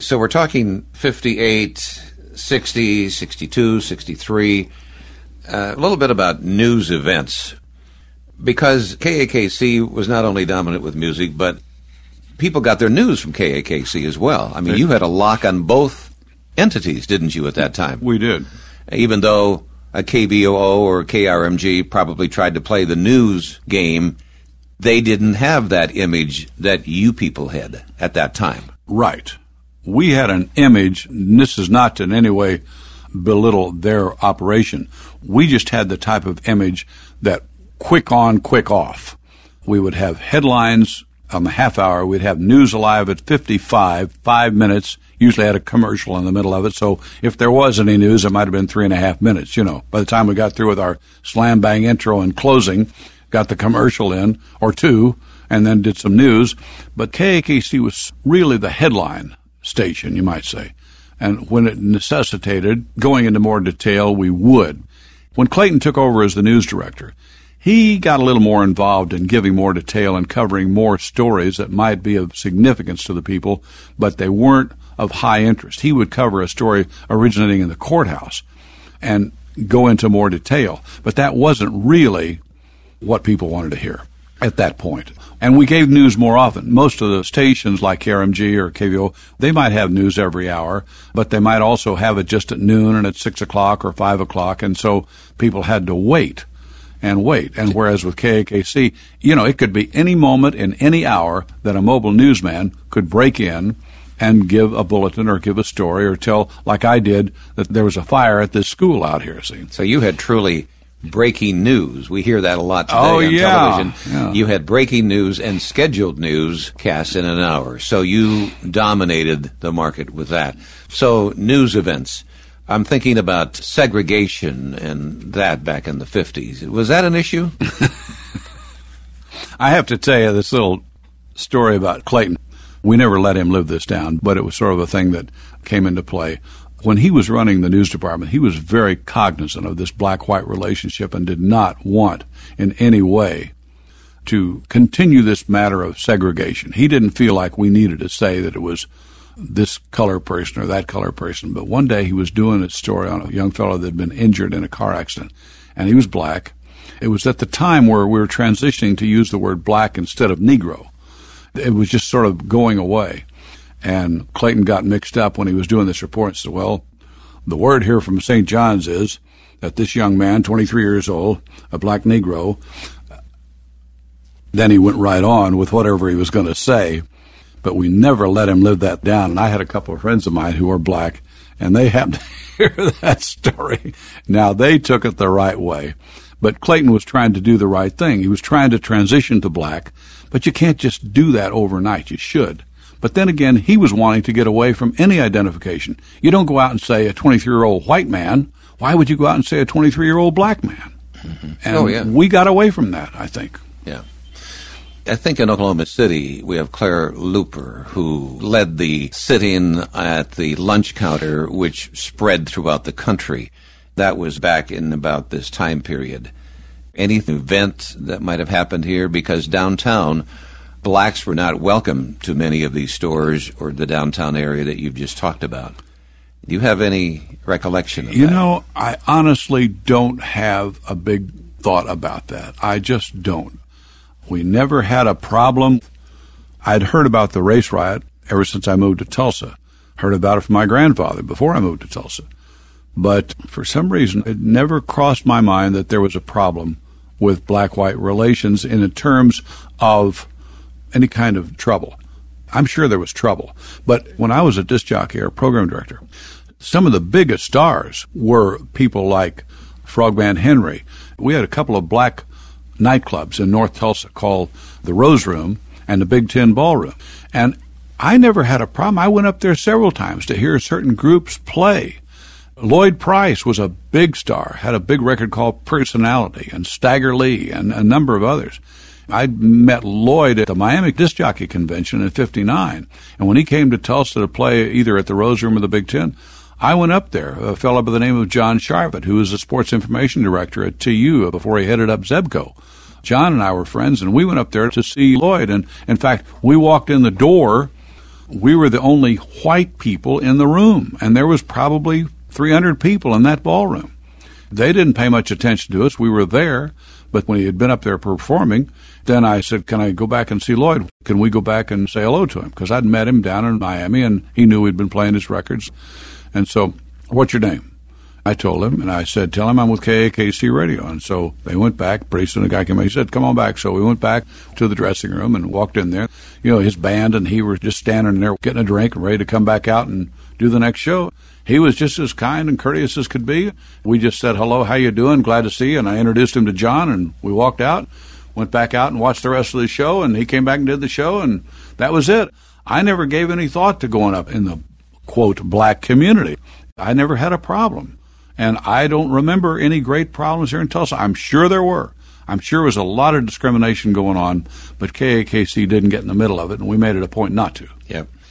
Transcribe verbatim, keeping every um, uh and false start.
So we're talking fifty-eight, sixty, sixty-two, sixty-three, uh, a little bit about news events. Because K A K C was not only dominant with music, but people got their news from K A K C as well. I mean, you had a lock on both entities, didn't you, at that time? We did. Even though a K B O O or K R M G probably tried to play the news game, they didn't have that image that you people had at that time. Right. We had an image, and this is not to in any way belittle their operation. We just had the type of image that quick on, quick off. We would have headlines on the half hour. We'd have News Alive at fifty-five, five minutes, usually had a commercial in the middle of it. So if there was any news, it might have been three and a half minutes, you know. By the time we got through with our slam bang intro and closing, got the commercial in, or two, and then did some news. But K A K C was really the headline station, you might say. And when it necessitated going into more detail, we would. When Clayton took over as the news director, he got a little more involved in giving more detail and covering more stories that might be of significance to the people, but they weren't of high interest. He would cover a story originating in the courthouse and go into more detail, but that wasn't really what people wanted to hear at that point. And we gave news more often. Most of the stations like K R M G or K V O, they might have news every hour, but they might also have it just at noon and at six o'clock or five o'clock, and so people had to wait and wait. And whereas with K A K C, you know, it could be any moment in any hour that a mobile newsman could break in and give a bulletin or give a story or tell, like I did, that there was a fire at this school out here. See? So you had truly breaking news. We hear that a lot today oh, on yeah. television. Yeah. You had breaking news and scheduled news cast in an hour. So you dominated the market with that. So news events. I'm thinking about segregation and that back in the fifties. Was that an issue? I have to tell you this little story about Clayton. We never let him live this down, but it was sort of a thing that came into play. When he was running the news department, he was very cognizant of this black-white relationship and did not want in any way to continue this matter of segregation. He didn't feel like we needed to say that it was this color person or that color person. But one day he was doing a story on a young fellow that had been injured in a car accident, and he was black. It was at the time where we were transitioning to use the word black instead of Negro. It was just sort of going away. And Clayton got mixed up when he was doing this report and said, well, the word here from Saint John's is that this young man, twenty-three years old, a black Negro, then he went right on with whatever he was going to say. But we never let him live that down. And I had a couple of friends of mine who were black, and they happened to hear that story. Now, they took it the right way. But Clayton was trying to do the right thing. He was trying to transition to black, but you can't just do that overnight. You should. But then again, he was wanting to get away from any identification. You don't go out and say a twenty-three-year-old white man. Why would you go out and say a twenty-three-year-old black man? Mm-hmm. And oh, yeah. we got away from that, I think. Yeah. I think in Oklahoma City, we have Claire Looper, who led the sit-in at the lunch counter, which spread throughout the country. That was back in about this time period. Any event that might have happened here? Because downtown, blacks were not welcome to many of these stores or the downtown area that you've just talked about. Do you have any recollection of you that? You know, I honestly don't have a big thought about that. I just don't. We never had a problem. I'd heard about the race riot ever since I moved to Tulsa. Heard about it from my grandfather before I moved to Tulsa. But for some reason, it never crossed my mind that there was a problem with black-white relations in terms of any kind of trouble. I'm sure there was trouble. But when I was a disc jockey or program director, some of the biggest stars were people like Frogman Henry. We had a couple of black nightclubs in North Tulsa called the Rose Room and the Big Ten Ballroom. And I never had a problem. I went up there several times to hear certain groups play. Lloyd Price was a big star, had a big record called Personality, and Stagger Lee, and a number of others. I met Lloyd at the Miami Disc Jockey Convention in fifty-nine, and when he came to Tulsa to play either at the Rose Room or the Big Ten, I went up there. A fellow by the name of John Sharvett, who was the sports information director at T U before he headed up Zebco. John and I were friends, and we went up there to see Lloyd. And, in fact, we walked in the door we were the only white people in the room, and there was probably three hundred people in that ballroom. They didn't pay much attention to us. We were there, but when he had been up there performing, then I said, can I go back and see Lloyd? Can we go back and say hello to him? Because I'd met him down in Miami, and he knew we'd been playing his records. And so, what's your name? I told him, and I said, tell him I'm with K A K C Radio. And so they went back. Pretty soon the guy came in. He said, come on back. So we went back to the dressing room and walked in there. You know, his band and he were just standing there getting a drink and ready to come back out and do the next show. He was just as kind and courteous as could be. We just said, hello, how you doing? Glad to see you. And I introduced him to John, and we walked out, went back out and watched the rest of the show, and he came back and did the show, and that was it. I never gave any thought to going up in the, quote, black community. I never had a problem. And I don't remember any great problems here in Tulsa. I'm sure there were. I'm sure there was a lot of discrimination going on, but K A K C didn't get in the middle of it, and we made it a point not to. Yep.